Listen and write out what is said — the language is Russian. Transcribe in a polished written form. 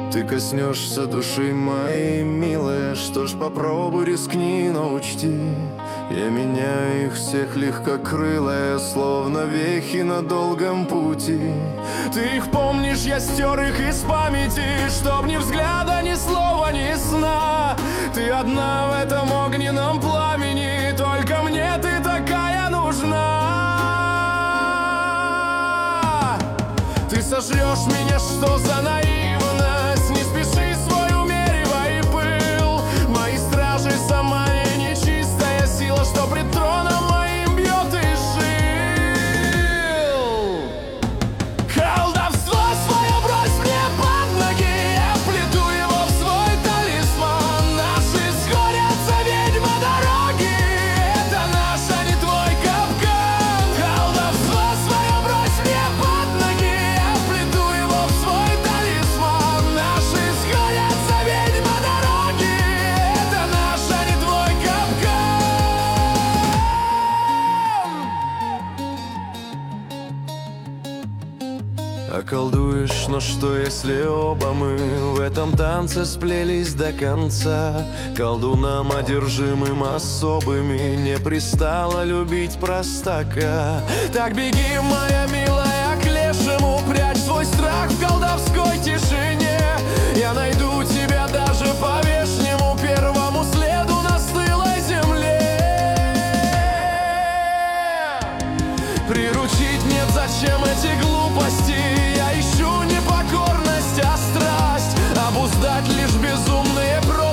Ты коснешься души моей, милая. Что ж, попробуй, рискни, но учти, я меняю их всех легкокрылая, словно вехи на долгом пути. Ты их помнишь, я стер их из памяти, чтоб ни взгляда, ни слова, ни сна. Ты одна в этом огненном пламени, только мне ты такая нужна. Ты сожрешь меня, что за наивность? Не спеши, свой умеривай пыл. Мои стражи сама нечистая сила, что пред троном моим бьет из жил. Колдовство свое брось мне под ноги, я вплету его в свой талисман. Наши сходятся, ведьма, дороги, это наш, а не твой капкан. Колдовство свое брось мне под ноги, я вплету его в свой талисман. Наши сходятся, ведьма, дороги, это наш, а не твой капкан. Околдуешь, но что если оба мы в этом танце сплелись до конца? Колдунам одержимым особыми не пристало любить простака. Так беги, моя милая, к лешему, прячь свой страх в колдовской тишине. Я найду тебя даже по вешнему первому следу на стылой земле. Приручить нет, зачем эти глупости? Я ищу не покорность, а страсть, обуздать лишь безумные просьбы.